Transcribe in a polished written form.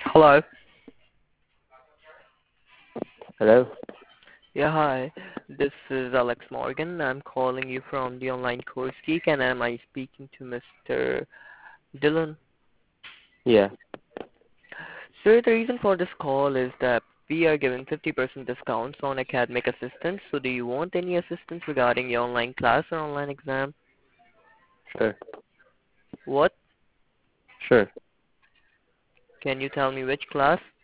Hello. Hello? Yeah, hi. This is Alex Morgan. I'm calling you from the online course Geek, and am I speaking to Mr. Dylan? Yeah, Sir, the reason for this call is that we are giving 50% discounts on academic assistance. So do you want any assistance regarding your online class or online exam? sure, What? sure. Can you tell me which class?